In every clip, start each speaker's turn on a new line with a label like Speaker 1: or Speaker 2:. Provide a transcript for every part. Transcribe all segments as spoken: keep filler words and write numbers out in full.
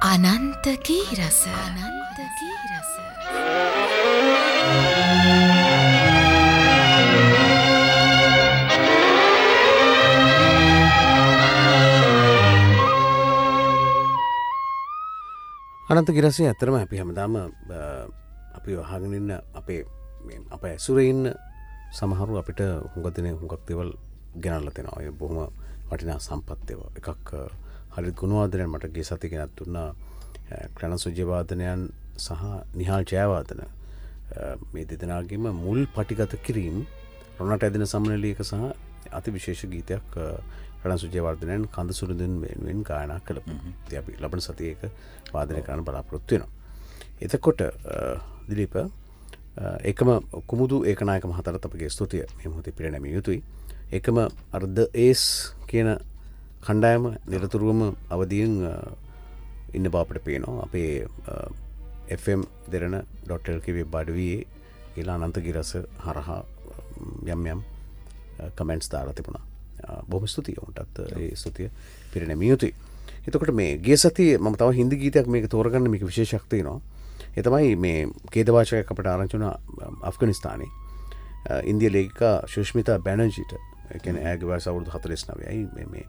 Speaker 1: අනන්ත ගී රස අනන්ත ගී රස
Speaker 2: අනන්ත ගී රසය ඇත්තටම අපි හැමදාම අපි අහගෙන ඉන්න අපේ අපේ ඇසුරේ ඉන්න සමහරු අපිට හුඟ දිනේ හුඟක් දේවල් ගෙනල්ලා දෙනවා. ඒ බොහොම වටිනා සම්පත් ඒවා. එකක් හරිත් ගුණවර්ධනයන් මට ගිය සතියේ ගෙනත් දුන්නා ක්‍රණ සුජය වාදනයන් සහ නිහාල් ජයවර්ධන මේ දෙදෙනාගේම මුල් පටිගත කිරීම රොණට ඇදෙන සම්මනලියක සහ අති විශේෂ ගීතයක් ක්‍රණ සුජය වර්ධනයන් කඳ සුරුඳුන් වෙනුවෙන් ගායනා කළපු. ඉතින් අපි ලබන සතියේ ඒක වාදනය කරන්න බලාපොරොත්තු වෙනවා. එතකොට දිලීප එකම කුමුදු ඒකනායක මහතාට අපගේ ස්තුතිය මේ මොහොතේ පිරිනැමිය යුතුයි. එකම අර ද ඒස් කියන කණ්ඩායම නිරතුරුවම අවදියෙන් ඉන්න බව අපිට පේනවා. අපේ F M Derana dot L K web අඩවියේ ඊළා අනන්ත ගී රස හරහා යම් යම් කමෙන්ට්ස් දාලා තිබුණා. බොහොම ස්තුතියි උන්ටත් ඒ ස්තුතිය පිරිනැමිය යුතුයි. එතකොට මේ ගිය සතියේ මම තව හින්දි ගීතයක් මේක තෝරගන්න මේක විශේෂයක් තියෙනවා. ඒ තමයි මේ ඛේදවාචකයක් අපිට ආරංචි වුණා අෆ්ගනිස්තානයේ ඉන්දිය ලේඛිකා සුෂ්මිතා බැනර්ජීට. ඒ කියන්නේ ඇගේ වයස අවුරුදු හතළිස් නවයයි. මේ මේ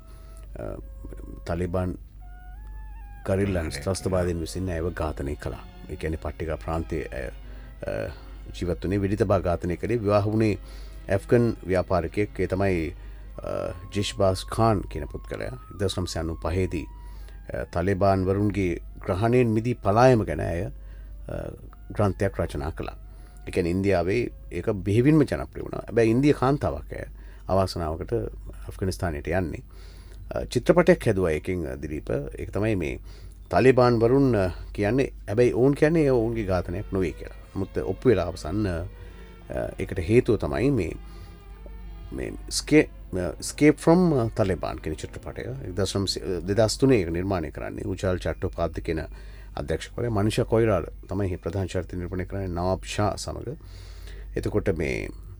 Speaker 2: තාලිබාන් ගරිල්ලන්ස් ත්‍රස්තවාදීන් විසින් ඇයව ඝාතනය කළා. ඒ කියන්නේ පට්ටිකා ප්‍රාන්තයේ ජීවත් වුණේ වෙඩිතබා ඝාතනය කළේ විවාහ වුණේ ඇෆ්ගන් ව්‍යාපාරිකයෙක්. ඒ තමයි ජිෂ්බාස් ખાન කියන පුද්ගලයා. එක්දහස් නවසිය අනූපහේ දී තාලිබාන් වරුන්ගේ ග්‍රහණයෙන් මිදී පලායම ගැන ඇය ග්‍රන්ථයක් රචනා කළා. ඒ කියන්නේ ඉන්දියාවේ ඒක බෙහෙවින්ම ජනප්‍රිය වුණා. හැබැයි ඉන්දිය කාන්තාවක් ඇය අවාසනාවකට අෆ්ගනිස්තානයට යන්නේ. චිත්‍රපටයක් හැදුවා එකකින් දිලීප. ඒක තමයි මේ තාලිබාන් වරුන් කියන්නේ හැබැයි ඔවුන් කියන්නේ ඔවුන්ගේ ඝාතනයක් නොවේ කියලා. මුත් ඔප්පු වෙලා අවසන් ඒකට හේතුව තමයි මේ මේ ස්කේ ස්කේප් ෆ්‍රොම් තාලිබාන් කියන චිත්‍රපටය. දෙදහස් තුනේ ඒක නිර්මාණය කරන්නේ උචාල් චට්ටෝපාධ්‍ය කියන අධ්‍යක්ෂකවරයා. මනිෂා කොයිරාල තමයි ප්‍රධාන චරිත නිරූපණය කරන්නේ නවාබ් ෂා සමග. එතකොට මේ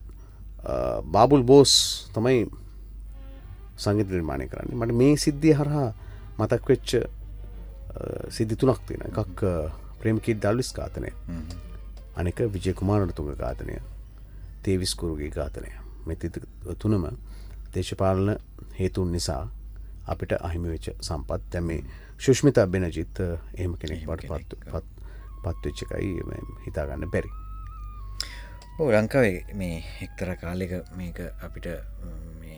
Speaker 2: බාබුල් බෝස් තමයි සංගීත නිර්මාණය කරන්නේ. මට මේ සිද්ධිය හරහා මතක් වෙච්ච සිද්ධි තුනක් තියෙනවා. එකක් ප්‍රේමකීර්ති දල්විස් ඝාතනය. අනෙක විජය කුමාරතුංග ඝාතනය. තේවිස් කුරුගේ ඝාතනය. මේ තුනම දේශපාලන හේතුන් නිසා අපිට අහිමි වෙච්ච සම්පත්. දැන් මේ සුෂ්මිතා බැනර්ජීත් එහෙම කෙනෙක් බවට පත් පත් වෙච්ච එකයි හිතා ගන්න බැරි.
Speaker 3: ඔව් ලංකාවේ මේ එක්තරා කාලයක මේක අපිට මේ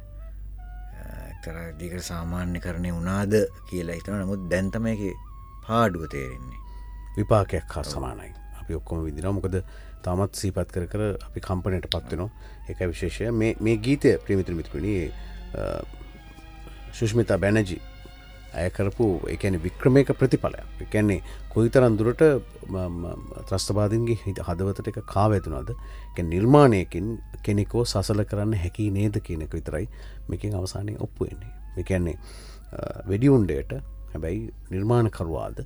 Speaker 3: එක්තරා දිගට සාමාන්‍යකරණය වුණාද කියලා හිතනවා. නමුත් දැන් තමයි ඒකේ පාඩුව තේරෙන්නේ.
Speaker 2: විපාකයක් හා සමානයි. අපි ඔක්කොම විඳිනවා. මොකද තාමත් සිහිපත් කර කර අපි කම්පණයට පත් වෙනවා. ඒකයි විශේෂය. මේ මේ ගීතය ප්‍රිය මිතුරු මිතුරුනි සුෂ්මිතා බැනර්ජී අය කරපු ඒ කියන්නේ වික්‍රමයක ප්‍රතිඵලයක්. ඒ කියන්නේ කොයිතරම් දුරට ත්‍රස්තවාදීන්ගේ හදවතට එක කාවැදුනද? ඒ කියන්නේ නිර්මාණයකින් කෙනෙක්ව සසල කරන්න හැකි නේද කියන එක විතරයි මේකෙන් අවසානයේ ඔප්පු වෙන්නේ. මේ කියන්නේ වෙඩි උණ්ඩයට හැබැයි නිර්මාණකරුවාද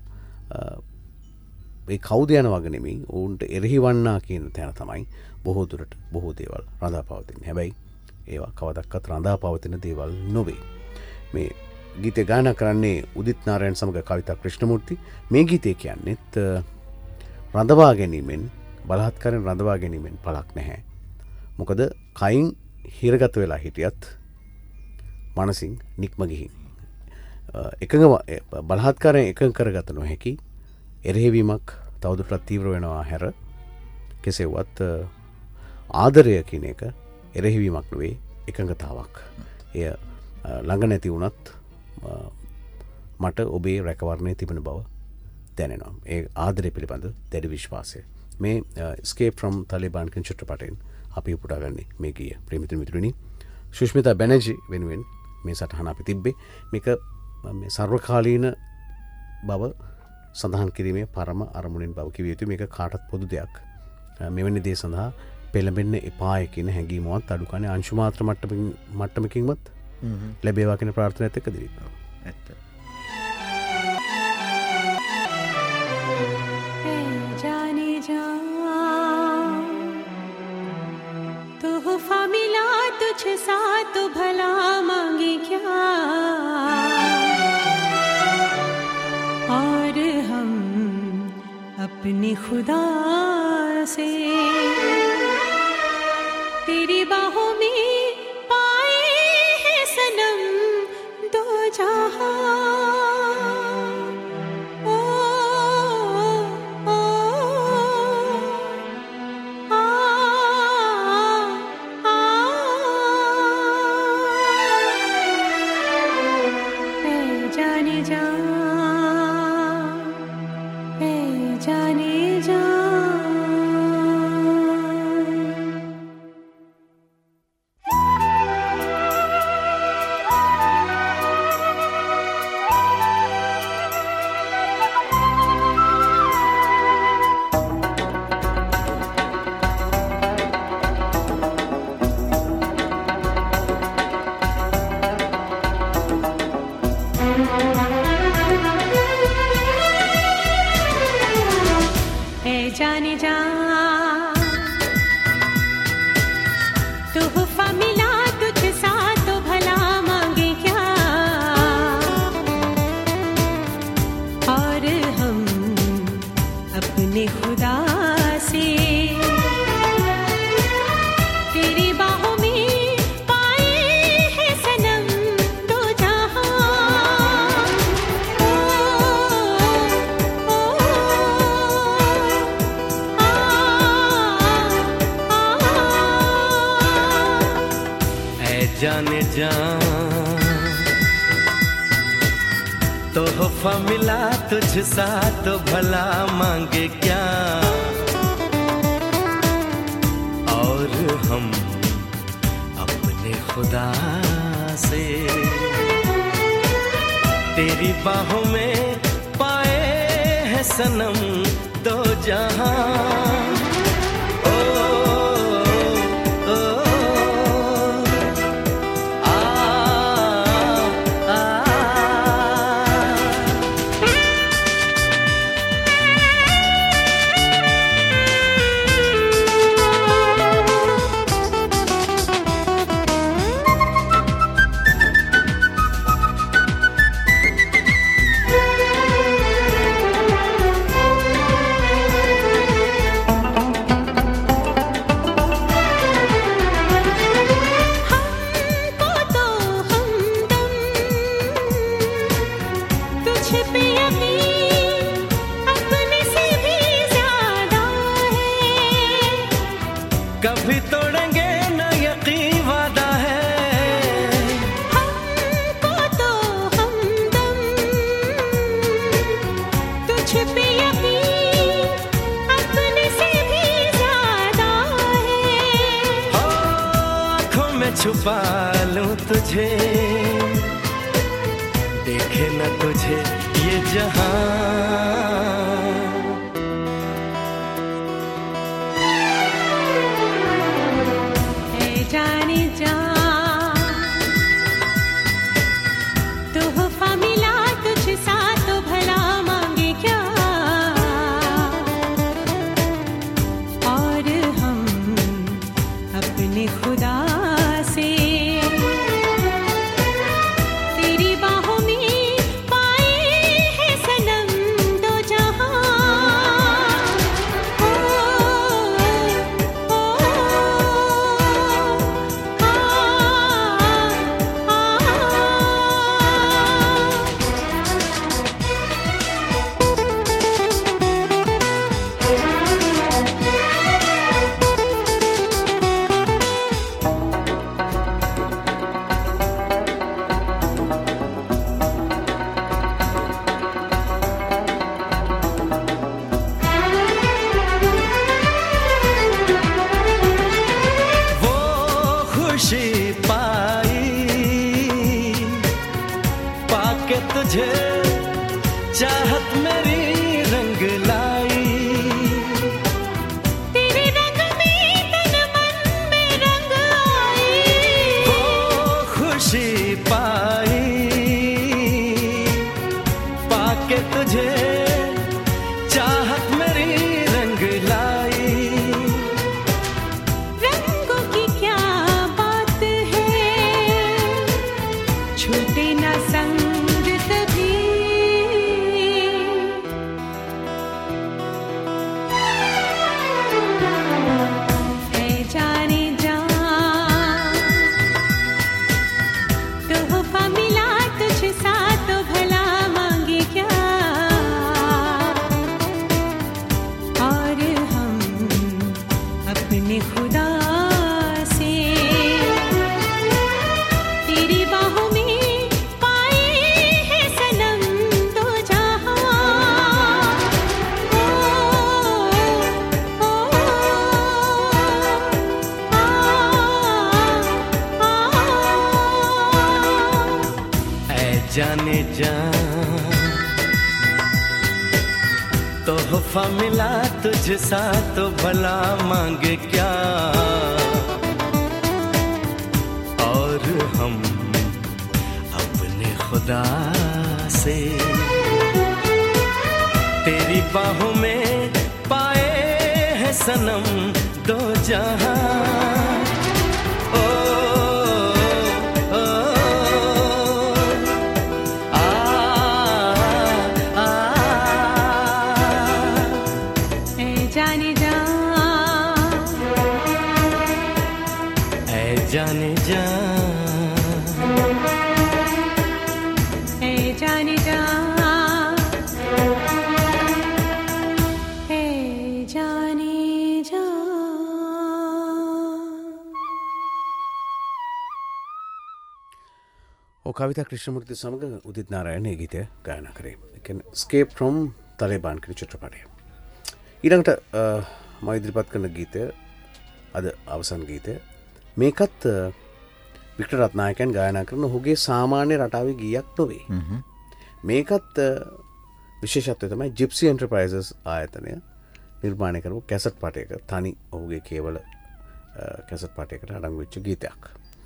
Speaker 2: ඒ කවුද යන වගේ නෙමෙයි ඔවුන්ට එරෙහි වන්නා කියන තැන තමයි බොහෝ දුරට බොහෝ දේවල් රඳා පවතින්නේ. හැබැයි ඒවා කවදක්වත් රඳා පවතින දේවල් නොවේ. මේ ගීතය ගායනා කරන්නේ උදිත් නාරයන් සමග කවිතා ක්‍රිෂ්ණමූර්ති. මේ ගීතය කියන්නේත් රඳවා ගැනීමෙන් බලහත්කාරයෙන් රඳවා ගැනීමෙන් පළක් නැහැ. මොකද කයින් හිරගත වෙලා හිටියත් මනසින් නික්ම ගිහින් එකඟ බලහත්කාරයෙන් එකඟ කරගත නොහැකි එරෙහිවීමක් තවදුරටත් තීව්‍ර වෙනවා හැර කෙසේවත් ආදරය කියන එක එරෙහිවීමක් නොවේ එකඟතාවක්. එය ළඟ නැති වුණත් මට ඔබේ රැකවරණය තිබෙන බව දැනෙනවා. ඒ ආදරය පිළිබඳ දැඩි විශ්වාසය. මේ ස්කේප් ෆ්‍රොම් තාලිබාන් කියන චිත්‍රපටයෙන් අපි උපුටා ගන්නේ මේ ගීය. ප්‍රිය මිතුරු මිතුරුනි සුෂ්මිතා බැනර්ජී වෙනුවෙන් මේ සටහන අපි තිබ්බේ. මේක මේ සර්වකාලීන බව සඳහන් කිරීමේ පරම අරමුණෙන් බව කිව යුතුයි. මේක කාටත් පොදු දෙයක්. මෙවැනි දේ සඳහා පෙළඹෙන්න එපාය කියන හැඟීමවත් අඩු කන්නේ අංශු මාත්‍ර මට්ටමකින් මට්ටමකින්වත් ලැබේවා කියන ප්‍රාර්ථනාවත් එක්ක දිරිපව.
Speaker 3: ඇත්ත.
Speaker 4: जाने जा तोहफा मिला तुझ साथ भला मांगे क्या और अपने खुदा से तेरी बाहों में पाए हैं सनम दो जहां। ओ, ओ, ओ, आ, आ, ए जाने जा, ए जाने जा। जाने जा तोहफा मिला तुझसा तो भला मांगे क्या, और हम अपने खुदा से तेरी बाहों में पाए हैं सनम दो जहां।
Speaker 5: जाने जा तोहफा मिला तुझसा तो भला मांगे क्या, और हम अपने खुदा से तेरी बाहों में पाए हैं सनम दो जहां। कभी तोड़ेंगे न यकीन वादा है,
Speaker 4: हमको तो हमदम तुझ पे यकीन अपने से भी ज्यादा है।
Speaker 5: हो आँखों में छुपा लूं तुझे, देखे न तुझे ये जहां।
Speaker 4: जाने जा तोहफा मिला तुझसा तो भला मांगे क्या, और हम अपने खुदा से तेरी बाहों में पाए हैं सनम दो जहां। अपने खुदा से तेरी बाहों में पाए हैं सनम दो जहां ओ, ओ, आ, आ,
Speaker 5: ऐ जाने जा तोहफा मिला तुझसा तो भला मांगे क्या और हम अपने खुदा से तेरी बाहों में पाए हैं सनम दो जहां ओ, ओ, आ, आ,
Speaker 4: ऐ जाने जा
Speaker 5: ऐ जाने जा
Speaker 4: ऐ जाने जा ऐ जाने जा
Speaker 2: ඕ කවිතා ක්‍රිෂ්ණමූර්ති සමඟ උදිත් නාරායන ඒ ගීතය ගායනා කරේ. ඒ කියන්නේ ස්කේප් ෆ්‍රොම් තලේබාන් කියන චිත්‍රපටය. ඊළඟට මම ඉදිරිපත් කරන ගීතය අද අවසන් ගීතය. මේකත් වික්ටර් රත්නායකයන් ගායනා කරන ඔහුගේ සාමාන්‍ය රටාවේ ගීයක් නොවේ. මේකත් විශේෂත්වය තමයි ජිප්සි එන්ටර්ප්‍රයිසස් ආයතනය නිර්මාණය කරපු කැසට් පාටයක තනි ඔහුගේ කේවල කැසට් පාටයකට අඩංගු වෙච්ච ගීතයක්.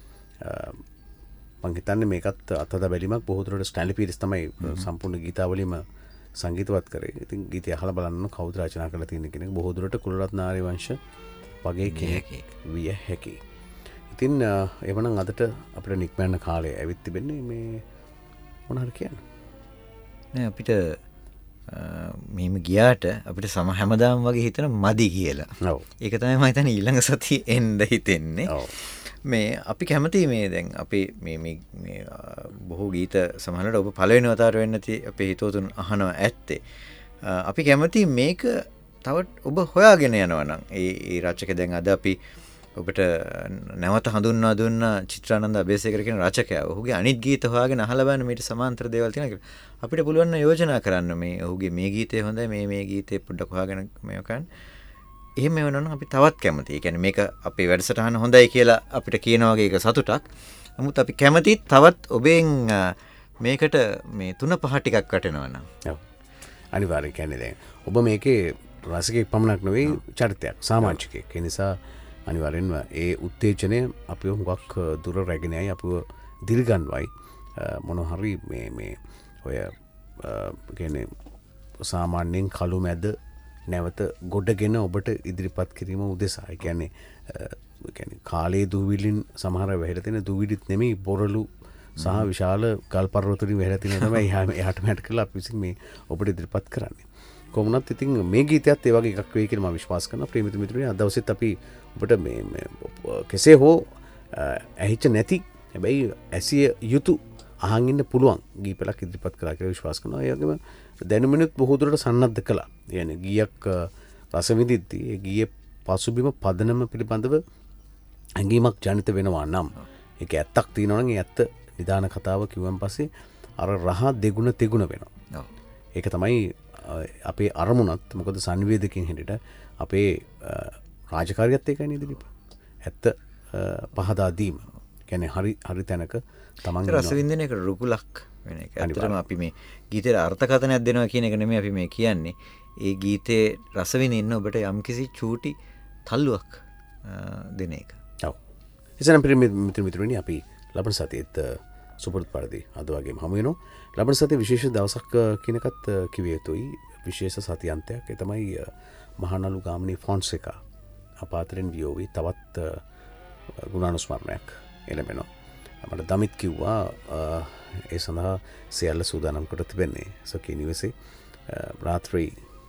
Speaker 2: මං හිතන්නේ මේකත් අත්හදා බැලීමක් බොහෝ දුරට ස්ටැන්ලි පීරිස් තමයි සම්පූර්ණ ගීතාවලියම සංගීතවත් කරේ. ඉතින් ගීතය අහලා බලන්න කවුද රචනා කරලා තියෙන්නේ කියන එක බොහෝ දුරට කුලරත්න ආරියවංශ වගේ කෙනෙක් විය හැකියි. ඉතින් එවනම් අදට අපිට නික්මයන්න කාලය ඇවිත් තිබෙන්නේ මේ මොන හරි කියන්න.
Speaker 3: නෑ අපිට මෙහෙම ගියාට අපිට සම හැමදාම වගේ හිතන මදි කියලා.
Speaker 2: ඔව්.
Speaker 3: ඒක තමයි මම හිතන්නේ ඊළඟ සතියේ එන්න හිතෙන්නේ.
Speaker 2: ඔව්.
Speaker 3: මේ අපි කැමති මේ දැන් අපි මේ මේ බොහෝ ගීත සමහරවිට ඔබ පළවෙනි වතාවට වෙන්න ඇති අපේ හිතවතුන් අහනවා ඇත්තේ. අපි කැමති මේක තව ඔබ හොයාගෙන යනවා නම් ඒ ඒ රචක දැන් අද අපි ඔබට නැවත හඳුන්වා දුන්න චිත්‍රානන්ද අබේසේකර කියන රචකයා. ඔහුගේ අනිත් ගීත හොයාගෙන අහලා බලන්න මේට සමාන්තර දේවල් තියෙනවා කියලා. අපිට පුළුවන් නම් යෝජනා කරන්න මේ ඔහුගේ මේ ගීතය හොඳයි මේ මේ ගීතේ පොඩ්ඩක් හොයාගෙන මේක කරන්න. එහෙම වෙනවනම් අපි තවත් කැමතියි. ඒ කියන්නේ මේක අපේ වැඩසටහන හොඳයි කියලා අපිට කියන වගේ එක සතුටක්. නමුත් අපි කැමතියි තවත් ඔබෙන් මේකට මේ තුන පහ ටිකක් වටෙනවා නම්.
Speaker 2: ඔව්. අනිවාර්යයෙන් කියන්නේ දැන් ඔබ මේකේ රසිකෙක් පමණක් නෙවෙයි චරිතයක් සමාජිකයෙක්. ඒ නිසා අනිවාර්යෙන්ම ඒ උත්තේජනය අපිව හුඟක් දුර රැගෙනයි අපිව දිරිගන්වයි මොන හරි මේ මේ ඔය කියන්නේ සාමාන්‍යයෙන් කළු මැද නැවත ගොඩගෙන ඔබට ඉදිරිපත් කිරීම උදෙසා. ඒ කියන්නේ කියන්නේ කාලේ දුවිලින් සමහර වැහිලා තියෙන දුවිලිත් නෙමෙයි බොරළු සහ විශාල ගල් පර්වත වලින් වැහිලා තියෙන තමයි එහාට මෙහාට කරලා අපි විසින් මේ ඔබට ඉදිරිපත් කරන්නේ. කොහොමනත් ඉතින් මේ ගීතයත් ඒ වගේ එකක් වෙයි කියලා මම විශ්වාස කරනවා. ප්‍රේමිත මිතුරුනි අද දවසෙත් අපි ඔබට මේ කෙසේ හෝ ඇහිච්ච නැති හැබැයි ඇසිය යුතු අහන් ඉන්න පුළුවන් ගීපලක් ඉදිරිපත් කළා කියලා විශ්වාස කරනවා. ඒ වගේම දැනුමිනුත් බොහෝ දුරට සන්නද්ධ කළා. يعني ගීයක් රස විඳිද්දී ඒ ගීයේ පසුබිම පදනම පිළිබඳව ඇඟීමක් ජනිත වෙනවා නම් ඒක ඇත්තක් තියෙනවා නම් ඒ ඇත්ත නිදාන කතාව කිව්වන් පස්සේ අර රහ දෙගුණ තෙගුණ වෙනවා. ඔව්. ඒක තමයි අපේ අරමුණත් මොකද සංවේදකයන් හැටියට අපේ රාජකාරියත් ඒකයි නේද දීප. ඇත්ත පහදා දීම. කියන්නේ හරි හරි තැනක තමන්
Speaker 3: රස විඳින එක රුකුලක් වෙන එක. ඇත්තටම අපි මේ ගීතේට අර්ථකථනයක් දෙනවා කියන එක නෙමෙයි අපි මේ කියන්නේ. ඒ ගීතේ රස විඳින්න ඔබට යම්කිසි චූටි තල්ලුවක් දෙන එක.
Speaker 2: ඔව්. එසනම් මිත්‍ර මිත්‍රයනි අපි ලබන සතියේත් සුපුරුදු පරිදි අද වගේම හමු වෙනවා. ලබන සතියේ විශේෂ දවසක් කියන එකත් කිවිය යුතුයි. විශේෂ සතියන්තයක්. ඒ තමයි මහනලු ගාමිණී ෆොන්සේකා අපාතරින් වියෝවි තවත් ගුණානුස්මරණයක් එළඹෙනවා. මට දමිත් කිව්වා ඒ සඳහා සියල්ල සූදානම් කොට තිබෙන්නේ සොකී නිවසේ රාත්‍රී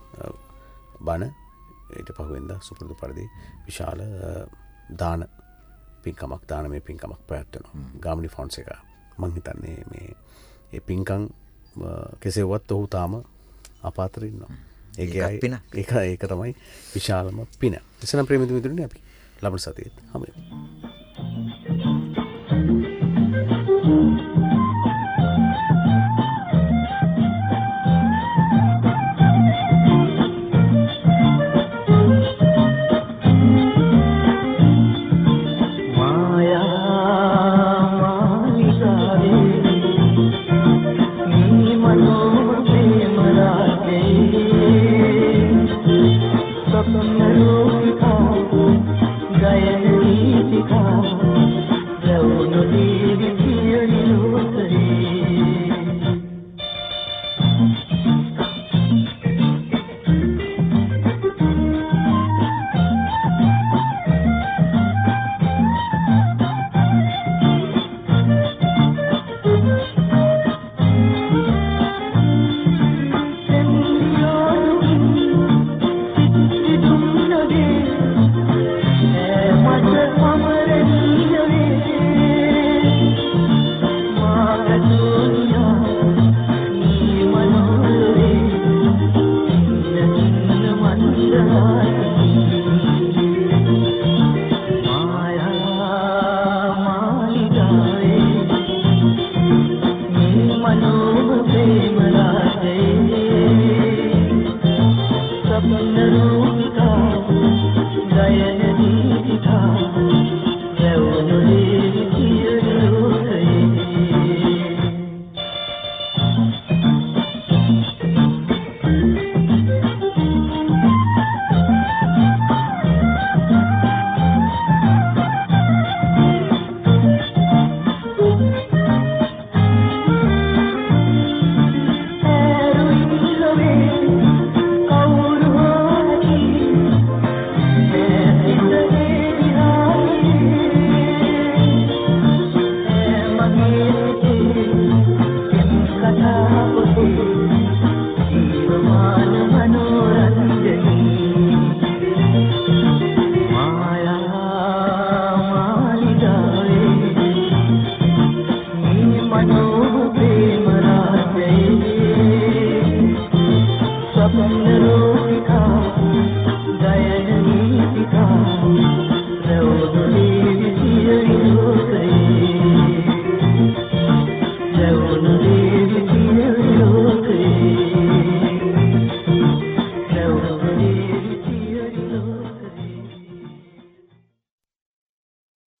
Speaker 2: බණ ඊට පහුවෙන්දා සුපුරුදු පරිදි විශාල දාන පින්කමක් දානමය පින්කමක් පැවැත්වෙනවා. ගාමිණී ෆොන්සේකා මං හිතන්නේ මේ ඒ පින්කම් කෙසේවත් ඔහු තාම අපාතරින් ඉන්නවා. ඒක ඒක ඒක තමයි විශාලම පින. එසනම් ප්‍රේමිත මිතුරුනි අපි ලබන සතියේත් හමු වෙමු.